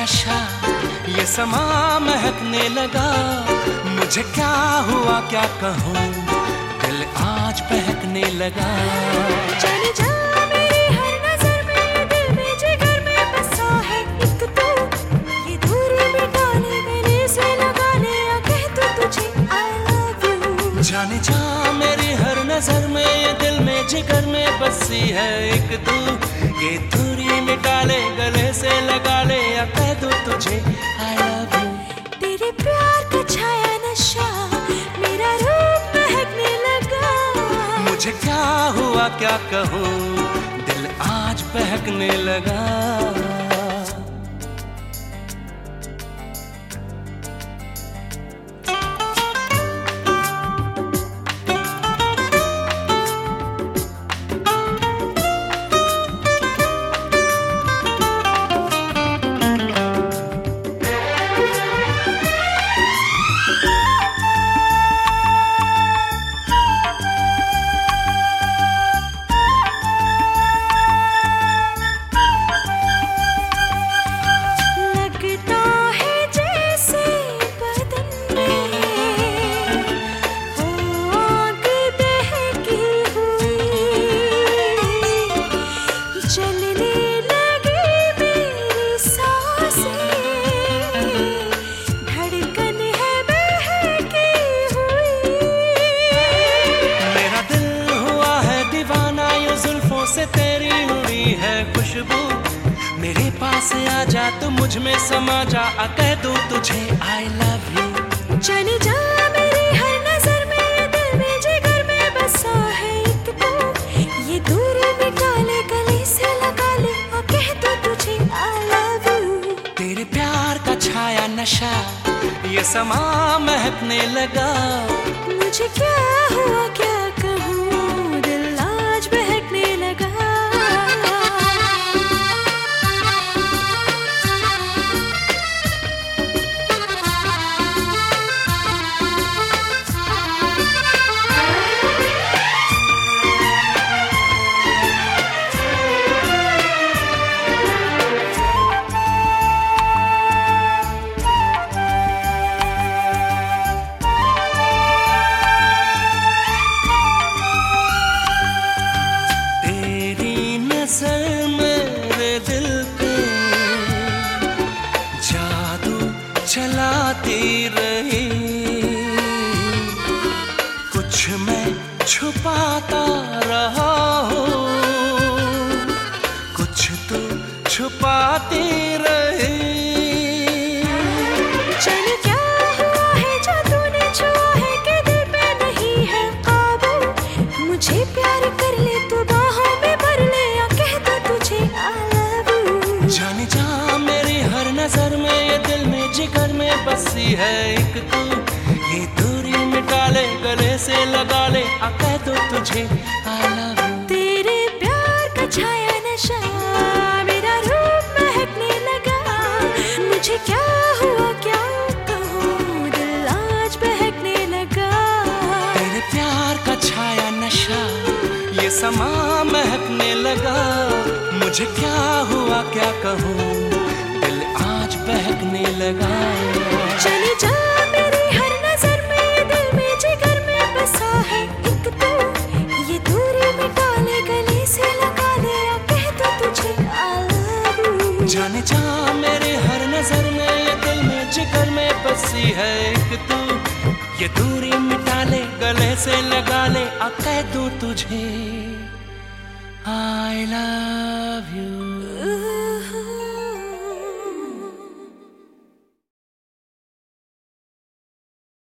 नशा, ये समा महकने लगा। मुझे क्या हुआ क्या कहूँ, दिल आज बहकने लगा। जाने जा मेरी हर नजर में, दिल में जिगर में बसा है एक तू। ये दूरी मिटा ले, गले से लगा ले, या कह दूं तुझे I love you। जाने जा मेरी हर नजर में, ये दिल में जिगर में बसी है एक तू। ये दूरी मिटा ले, गले से लगा ले, या कह दूं तुझे I love you। तेरे प्यार का छाया नशा, मेरा रूप महकने लगा। मुझे क्या हुआ क्या कहूँ, दिल आज बहकने लगा। से तेरी उड़ी है खुशबू, मेरे पास आ जा तू मुझ में समा जा, कह दूं तुझे I love you। जाने जा मेरी हर नजर में, ये दिल में जिगर में बसा है एक तू। ये दूरी मिटा ले, गले से लगा ले, और कह दूं तुझे I love you। तेरे प्यार का छाया नशा, ये समा महकने लगा। मुझे क्या हुआ क्या कहूँ, दिल आज बहकने लगा। मेरे दिल पे जादू चलाती रही, कुछ मैं छुपाता रहा हूँ, कुछ तो छुपाती रही। जाने क्या हुआ है जो तूने छुआ है, कि दिल पे नहीं है काबू। मुझे प्यार कर ले तू, बाहों में भर ले, या कह दूं तुझे I love you। जाने जा मेरी हर नजर में, ये दिल में जिगर में बसी है एक तू। ये दूरी मिटा ले, गले से लगा ले, कह दूं तुझे I love you। तेरे प्यार का छाया नशा, मेरा रूप महकने लगा। मुझे क्या हुआ क्या कहूँ, दिल आज बहकने लगा। तेरे प्यार का छाया नशा, ये समा महकने लगा। मुझे क्या हुआ क्या कहूँ, दिल आज बहकने लगा। जाने जा मेरी हर नजर में, ये दिल में जिगर में बसा है एक तू। ये दूरी मिटा ले, गले से लगा ले, या कह दूं तुझे I love you। जाने जा मेरे हर नजर में, ये दिल में जिगर में बसी है एक तू। ये दूरी मिटा ले, गले से लगा ले, कह दूं तुझे I love you।